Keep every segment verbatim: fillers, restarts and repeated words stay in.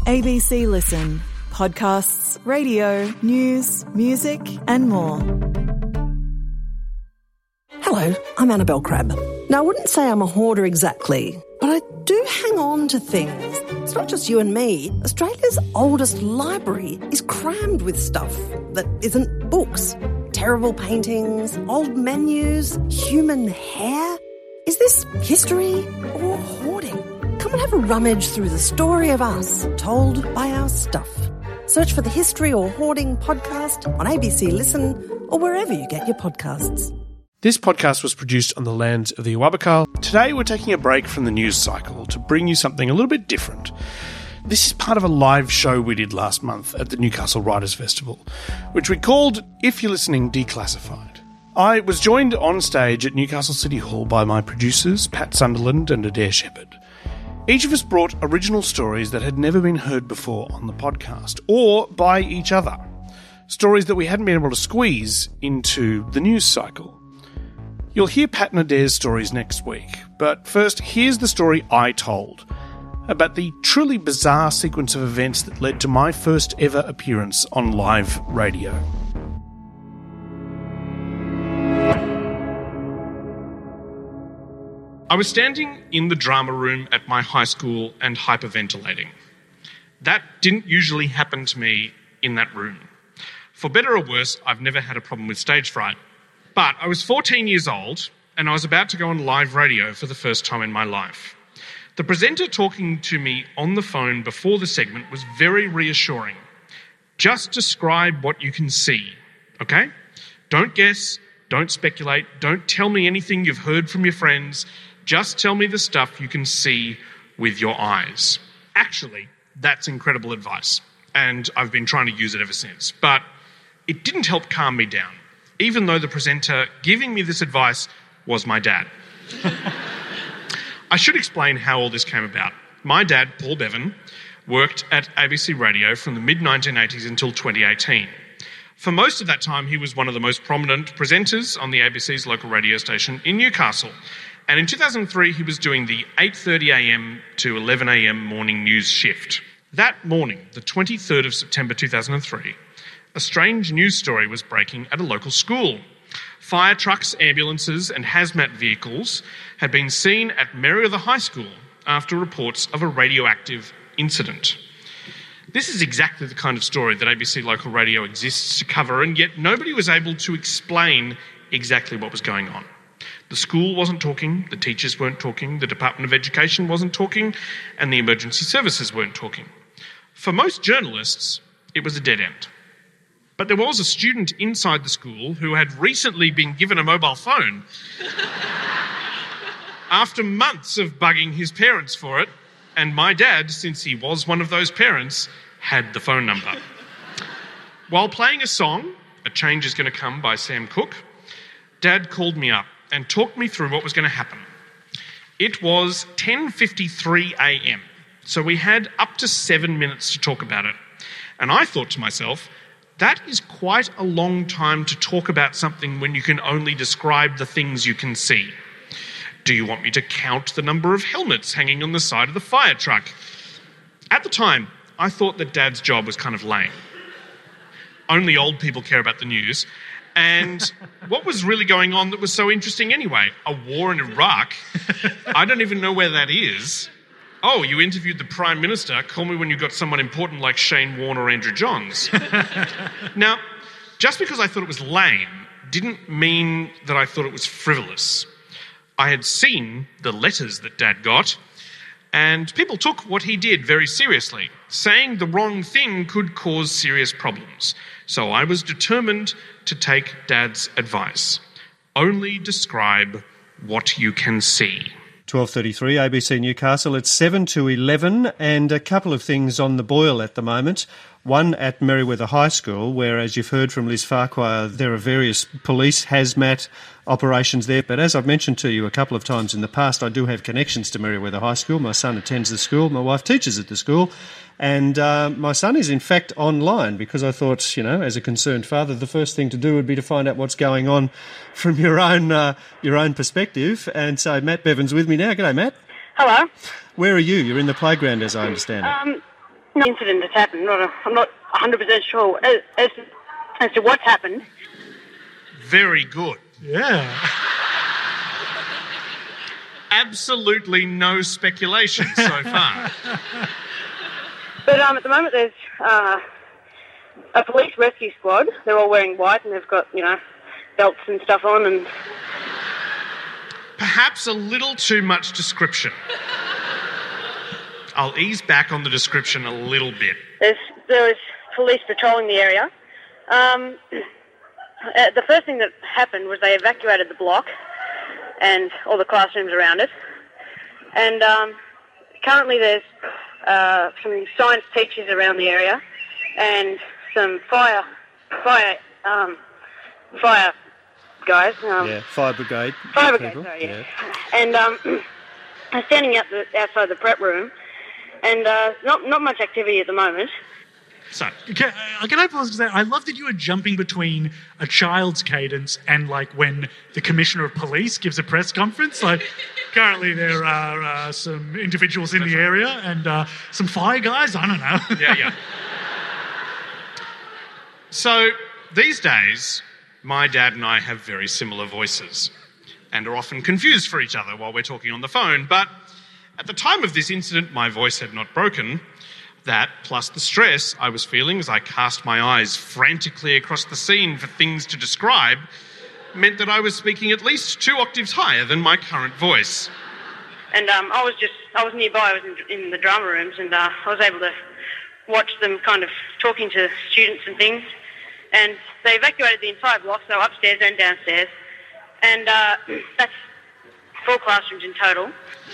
A B C Listen. Podcasts, radio, news, music and more. Hello, I'm Annabelle Crabb. Now, I wouldn't say I'm a hoarder exactly, but I do hang on to things. It's not just you and me. Australia's oldest library is crammed with stuff that isn't books. Terrible paintings, old menus, human hair. Is this history or hoarding? Come and have a rummage through the story of us, told by our stuff. Search for the History or Hoarding podcast on A B C Listen or wherever you get your podcasts. This podcast was produced on the lands of the Awabakal. Today we're taking a break from the news cycle to bring you something a little bit different. This is part of a live show we did last month at the Newcastle Writers' Festival, which we called, If You're Listening, Declassified. I was joined on stage at Newcastle City Hall by my producers, Pat Sunderland and Adair Shepherd. Each of us brought original stories that had never been heard before on the podcast, or by each other. Stories that we hadn't been able to squeeze into the news cycle. You'll hear Pat and Adair's stories next week, but first, here's the story I told about the truly bizarre sequence of events that led to my first ever appearance on live radio. I was standing in the drama room at my high school and hyperventilating. That didn't usually happen to me in that room. For better or worse, I've never had a problem with stage fright. But I was fourteen years old and I was about to go on live radio for the first time in my life. The presenter talking to me on the phone before the segment was very reassuring. Just describe what you can see, okay? Don't guess, don't speculate, don't tell me anything you've heard from your friends. Just tell me the stuff you can see with your eyes. Actually, that's incredible advice, and I've been trying to use it ever since. But it didn't help calm me down, even though the presenter giving me this advice was my dad. I should explain how all this came about. My dad, Paul Bevan, worked at A B C Radio from the mid nineteen eighties until twenty eighteen. For most of that time, he was one of the most prominent presenters on the A B C's local radio station in Newcastle. And in two thousand three, he was doing the eight thirty a m to eleven a m morning news shift. That morning, the twenty-third of September two thousand three, a strange news story was breaking at a local school. Fire trucks, ambulances and hazmat vehicles had been seen at Merriweather High School after reports of a radioactive incident. This is exactly the kind of story that A B C Local Radio exists to cover, and yet nobody was able to explain exactly what was going on. The school wasn't talking, the teachers weren't talking, the Department of Education wasn't talking, and the emergency services weren't talking. For most journalists, it was a dead end. But there was a student inside the school who had recently been given a mobile phone after months of bugging his parents for it, and my dad, since he was one of those parents, had the phone number. While playing a song, A Change Is Going to Come by Sam Cooke, Dad called me up and talked me through what was going to happen. It was ten fifty-three a m, so we had up to seven minutes to talk about it. And I thought to myself, that is quite a long time to talk about something when you can only describe the things you can see. Do you want me to count the number of helmets hanging on the side of the fire truck? At the time, I thought that Dad's job was kind of lame. Only old people care about the news. And what was really going on that was so interesting anyway? A war in Iraq? I don't even know where that is. Oh, you interviewed the Prime Minister. Call me when you've got someone important like Shane Warne or Andrew Johns. Now, just because I thought it was lame didn't mean that I thought it was frivolous. I had seen the letters that Dad got, and people took what he did very seriously. Saying the wrong thing could cause serious problems. So I was determined to take Dad's advice. Only describe what you can see. twelve thirty-three, A B C Newcastle. It's seven to eleven, and a couple of things on the boil at the moment. One at Merriweather High School, where, as you've heard from Liz Farquhar, there are various police hazmat operations there. But as I've mentioned to you a couple of times in the past, I do have connections to Merriweather High School. My son attends the school. My wife teaches at the school. And uh, my son is, in fact, online because I thought, you know, as a concerned father, the first thing to do would be to find out what's going on from your own uh, your own perspective. And so Matt Bevan's with me now. G'day, Matt. Hello. Where are you? You're in the playground, as I understand it. Um, no incident that's happened. Not a, I'm not one hundred percent sure as, as, as to what's happened. Very good. Yeah. Absolutely no speculation so far. But um, at the moment there's uh, a police rescue squad. They're all wearing white and they've got, you know, belts and stuff on. And perhaps a little too much description. I'll ease back on the description a little bit. There's, there was police patrolling the area. Um, uh, the first thing that happened was they evacuated the block and all the classrooms around it. And um, currently there's uh, some science teachers around the area and some fire fire um, fire guys. Um, Yeah, fire brigade. Fire brigade, people. sorry, yeah. And um, I'm standing out the, outside the prep room, and uh, not not much activity at the moment. So, Can, uh, can I pause to say, I love that you are jumping between a child's cadence and like when the Commissioner of Police gives a press conference. Like, currently there are uh, some individuals in the area and uh, some fire guys. I don't know. yeah, yeah. So, these days, my dad and I have very similar voices and are often confused for each other while we're talking on the phone. But at the time of this incident, my voice had not broken. That, plus the stress I was feeling as I cast my eyes frantically across the scene for things to describe, meant that I was speaking at least two octaves higher than my current voice. And um, I was just, I was nearby, I was in, in the drama rooms, and uh, I was able to watch them kind of talking to students and things. And they evacuated the entire block, so upstairs and downstairs. And uh, that's four classrooms in total.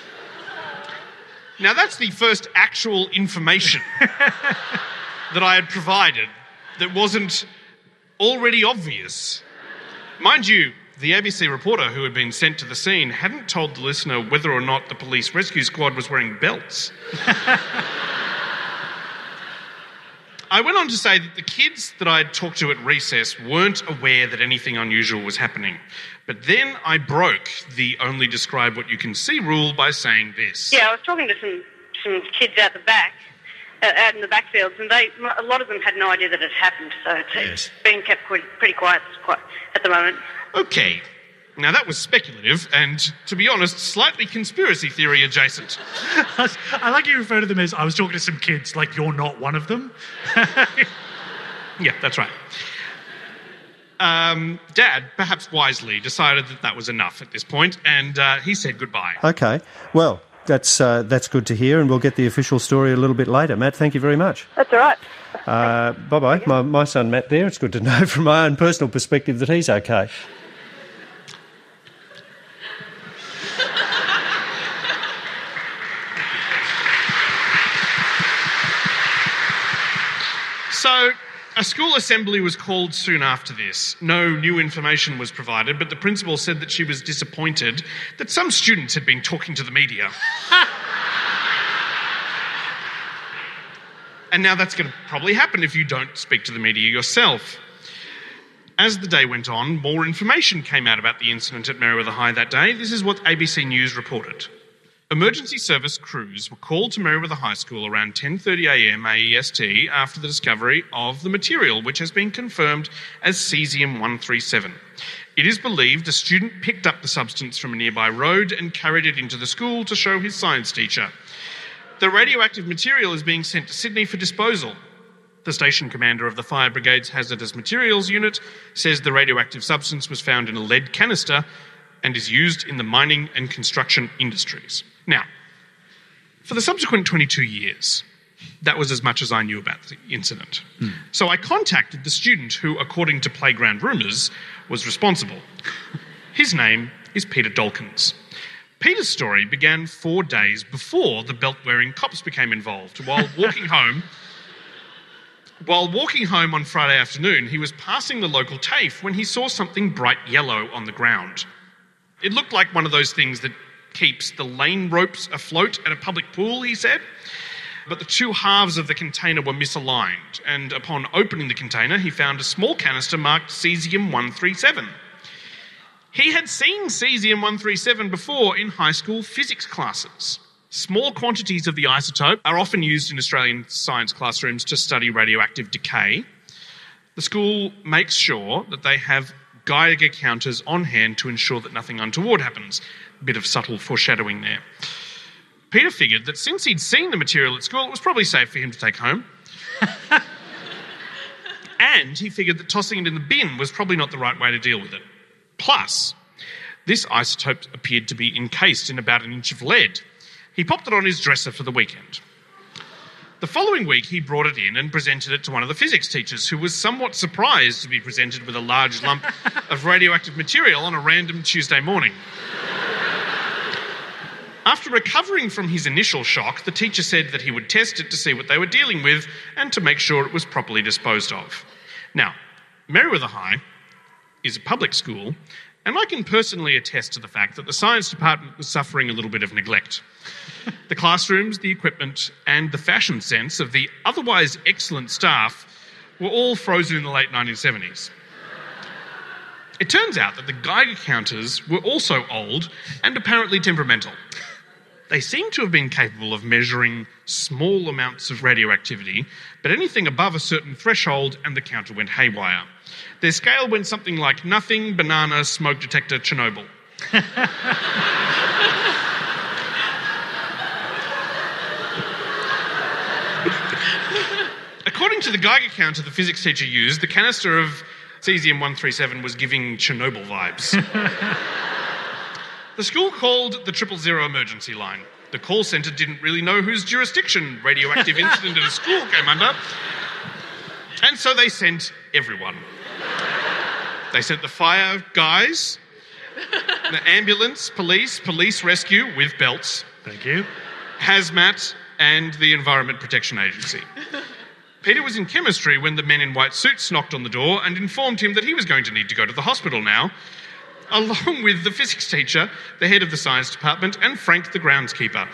Now, that's the first actual information that I had provided that wasn't already obvious. Mind you, the A B C reporter who had been sent to the scene hadn't told the listener whether or not the police rescue squad was wearing belts. I went on to say that the kids that I'd talked to at recess weren't aware that anything unusual was happening. But then I broke the only describe what you can see rule by saying this. Yeah, I was talking to some, some kids out the back, uh, out in the backfields, and they, a lot of them had no idea that it had happened, so it's, Yes. it's been kept pretty, pretty quiet quite, at the moment. Okay. Now, that was speculative and, to be honest, slightly conspiracy theory adjacent. I like you refer to them as, I was talking to some kids, like you're not one of them. Yeah, that's right. Um, Dad, perhaps wisely, decided that that was enough at this point, and uh, he said goodbye. Okay. Well, that's uh, that's good to hear, and we'll get the official story a little bit later. Matt, thank you very much. That's all right. Uh, bye-bye. My, my son Matt there. It's good to know from my own personal perspective that he's okay. So, a school assembly was called soon after this. No new information was provided, but the principal said that she was disappointed that some students had been talking to the media. And now that's going to probably happen if you don't speak to the media yourself. As the day went on, more information came out about the incident at Merewether High that day. This is what A B C News reported. Emergency service crews were called to Merewether High School around ten thirty a m A E S T after the discovery of the material, which has been confirmed as cesium one thirty-seven. It is believed a student picked up the substance from a nearby road and carried it into the school to show his science teacher. The radioactive material is being sent to Sydney for disposal. The station commander of the Fire Brigade's Hazardous Materials Unit says the radioactive substance was found in a lead canister and is used in the mining and construction industries. Now, for the subsequent twenty-two years, that was as much as I knew about the incident. Mm. So I contacted the student who, according to Playground Rumours, was responsible. His name is Peter Dolkins. Peter's story began four days before the belt-wearing cops became involved. While walking home, while walking home on Friday afternoon, he was passing the local TAFE when he saw something bright yellow on the ground. It looked like one of those things that keeps the lane ropes afloat at a public pool, he said. But the two halves of the container were misaligned, and upon opening the container, he found a small canister marked cesium one thirty-seven. He had seen cesium one thirty-seven before in high school physics classes. Small quantities of the isotope are often used in Australian science classrooms to study radioactive decay. The school makes sure that they have Geiger counters on hand to ensure that nothing untoward happens. A bit of subtle foreshadowing there. Peter figured that since he'd seen the material at school, it was probably safe for him to take home. And he figured that tossing it in the bin was probably not the right way to deal with it. Plus, this isotope appeared to be encased in about an inch of lead. He popped it on his dresser for the weekend. The following week, he brought it in and presented it to one of the physics teachers, who was somewhat surprised to be presented with a large lump of radioactive material on a random Tuesday morning. After recovering from his initial shock, the teacher said that he would test it to see what they were dealing with and to make sure it was properly disposed of. Now, Merewether High is a public school, and I can personally attest to the fact that the science department was suffering a little bit of neglect. The classrooms, the equipment, and the fashion sense of the otherwise excellent staff were all frozen in the late nineteen seventies. It turns out that the Geiger counters were also old and apparently temperamental. They seem to have been capable of measuring small amounts of radioactivity, but anything above a certain threshold and the counter went haywire. Their scale went something like nothing, banana, smoke detector, Chernobyl. According to the Geiger counter the physics teacher used, the canister of cesium one thirty-seven was giving Chernobyl vibes. The school called the triple zero emergency line. The call centre didn't really know whose jurisdiction radioactive incident at a school came under, and so they sent everyone. They sent the fire guys, the ambulance, police, police rescue with belts. Thank you. Hazmat, and the Environment Protection Agency. Peter was in chemistry when the men in white suits knocked on the door and informed him that he was going to need to go to the hospital now, along with the physics teacher, the head of the science department, and Frank, the groundskeeper.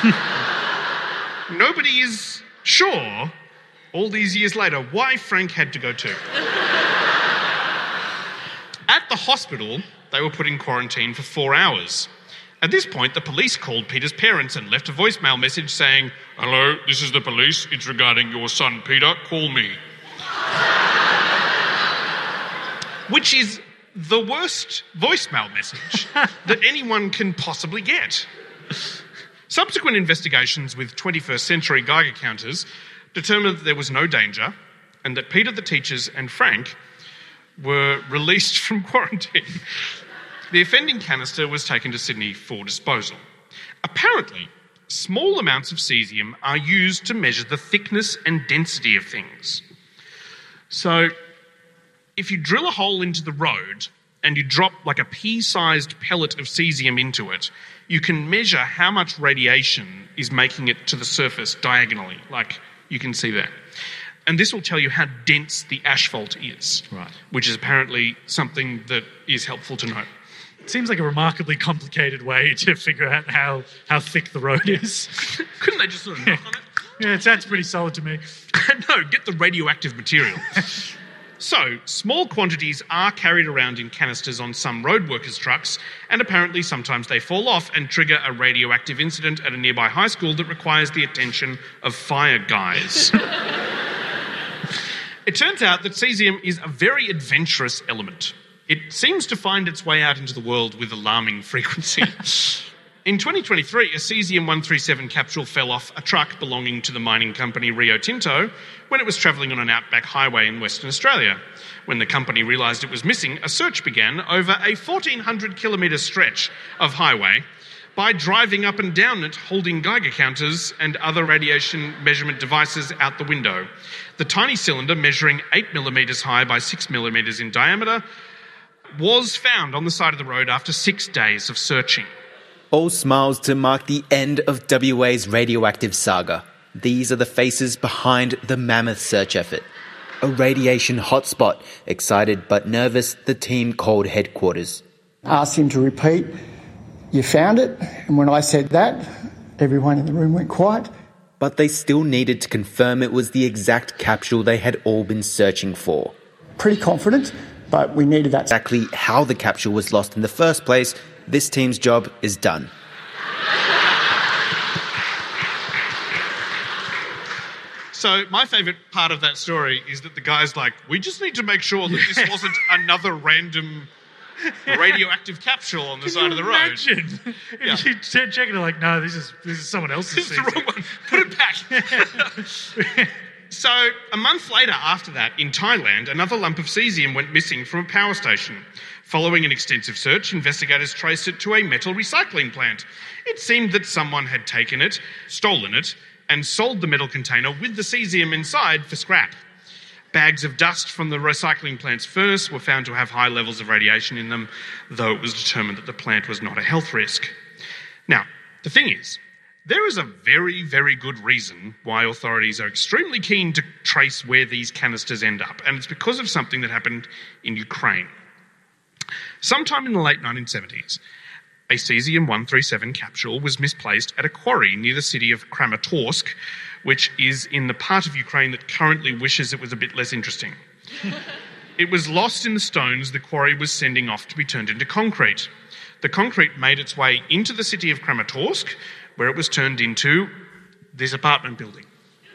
Nobody is sure, all these years later, why Frank had to go too. At the hospital, they were put in quarantine for four hours. At this point, the police called Peter's parents and left a voicemail message saying, "Hello, this is the police. It's regarding your son, Peter. Call me." Which is the worst voicemail message that anyone can possibly get. Subsequent investigations with twenty-first century Geiger counters determined that there was no danger and that Peter, the teachers, and Frank were released from quarantine. The offending canister was taken to Sydney for disposal. Apparently, small amounts of cesium are used to measure the thickness and density of things. So, if you drill a hole into the road and you drop like a pea-sized pellet of cesium into it, you can measure how much radiation is making it to the surface diagonally, like you can see there. And this will tell you how dense the asphalt is, right, which is apparently something that is helpful to know. It seems like a remarkably complicated way to figure out how, how thick the road is. Couldn't they just sort of knock on it? Yeah, it sounds pretty solid to me. No, get the radioactive material. So, small quantities are carried around in canisters on some road workers' trucks, and apparently sometimes they fall off and trigger a radioactive incident at a nearby high school that requires the attention of fire guys. It turns out that cesium is a very adventurous element. It seems to find its way out into the world with alarming frequency. In twenty twenty-three, a cesium one thirty-seven capsule fell off a truck belonging to the mining company Rio Tinto when it was travelling on an outback highway in Western Australia. When the company realised it was missing, a search began over a fourteen hundred kilometre stretch of highway by driving up and down it, holding Geiger counters and other radiation measurement devices out the window. The tiny cylinder, measuring eight millimetres high by six millimetres in diameter, was found on the side of the road after six days of searching. All smiles to mark the end of W A's radioactive saga. These are the faces behind the mammoth search effort. A radiation hotspot. Excited but nervous, the team called headquarters. Asked him to repeat, "You found it?" And when I said that, everyone in the room went quiet. But they still needed to confirm it was the exact capsule they had all been searching for. Pretty confident, but we needed that. Exactly how the capsule was lost in the first place, this team's job is done. So my favourite part of that story is that the guy's like, we just need to make sure that this wasn't another random radioactive capsule on the Can side you of the road. imagine? Yeah. You check it, like, no, this is this is someone else's. This is the wrong one. Put it back. So a month later after that, in Thailand, another lump of cesium went missing from a power station. Following an extensive search, investigators traced it to a metal recycling plant. It seemed that someone had taken it, stolen it, and sold the metal container with the cesium inside for scrap. Bags of dust from the recycling plant's furnace were found to have high levels of radiation in them, though it was determined that the plant was not a health risk. Now, the thing is, there is a very, very good reason why authorities are extremely keen to trace where these canisters end up, and it's because of something that happened in Ukraine. Sometime in the late nineteen seventies, a cesium one thirty-seven capsule was misplaced at a quarry near the city of Kramatorsk, which is in the part of Ukraine that currently wishes it was a bit less interesting. It was lost in the stones the quarry was sending off to be turned into concrete. The concrete made its way into the city of Kramatorsk, where it was turned into this apartment building.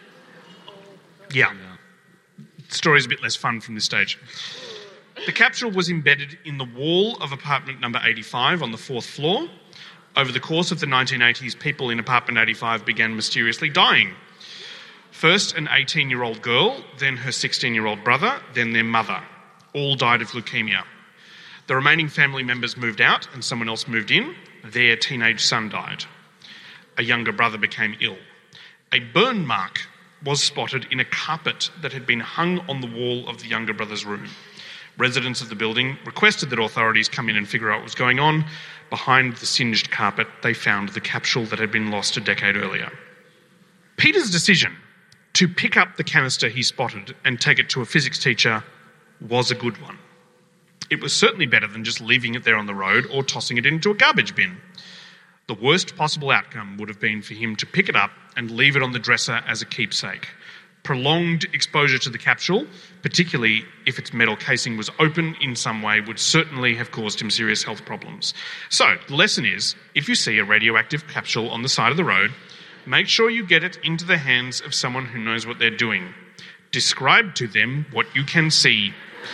Yeah. The story's a bit less fun from this stage. The capsule was embedded in the wall of apartment number eighty-five on the fourth floor. Over the course of the nineteen eighties, people in apartment eighty-five began mysteriously dying. First an eighteen-year-old girl, then her sixteen-year-old brother, then their mother. All died of leukemia. The remaining family members moved out and someone else moved in. Their teenage son died. A younger brother became ill. A burn mark was spotted in a carpet that had been hung on the wall of the younger brother's room. Residents of the building requested that authorities come in and figure out what was going on. Behind the singed carpet, they found the capsule that had been lost a decade earlier. Peter's decision to pick up the canister he spotted and take it to a physics teacher was a good one. It was certainly better than just leaving it there on the road or tossing it into a garbage bin. The worst possible outcome would have been for him to pick it up and leave it on the dresser as a keepsake. Prolonged exposure to the capsule, particularly if its metal casing was open in some way, would certainly have caused him serious health problems. So, the lesson is, if you see a radioactive capsule on the side of the road, make sure you get it into the hands of someone who knows what they're doing. Describe to them what you can see.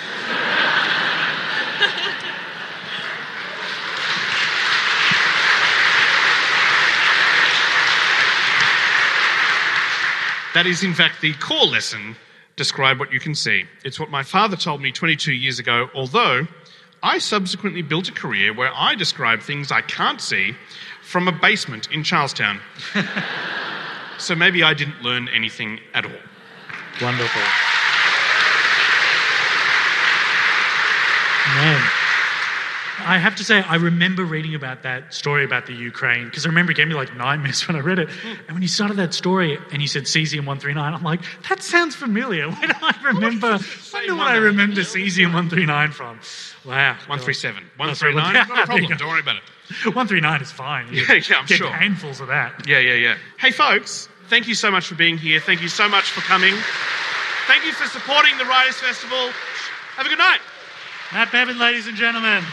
That is, in fact, the core lesson, describe what you can see. It's what my father told me twenty-two years ago, although I subsequently built a career where I describe things I can't see from a basement in Charlestown. So maybe I didn't learn anything at all. Wonderful. Man. I have to say, I remember reading about that story about the Ukraine, because I remember it gave me like nightmares when I read it. And when you started that story and you said cesium one thirty-nine, I'm like, that sounds familiar. Where do I remember, where do I remember cesium one thirty-nine from? Wow. one thirty-seven. one thirty-nine, not a problem. Don't worry about it. one thirty-nine is fine. You yeah, yeah, I'm get sure. Get handfuls of that. Yeah, yeah, yeah. Hey, folks, thank you so much for being here. Thank you so much for coming. Thank you for supporting the Writers' Festival. Have a good night. Matt Bevan, ladies and gentlemen.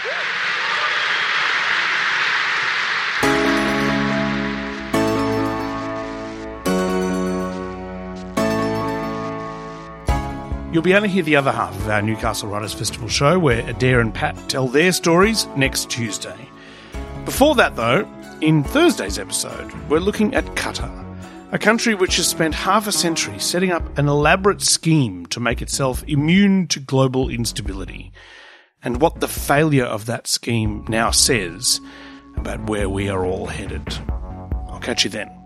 You'll be able to hear the other half of our Newcastle Writers' Festival show, where Adair and Pat tell their stories, next Tuesday. Before that, though, in Thursday's episode, we're looking at Qatar, a country which has spent half a century setting up an elaborate scheme to make itself immune to global instability, and what the failure of that scheme now says about where we are all headed. I'll catch you then.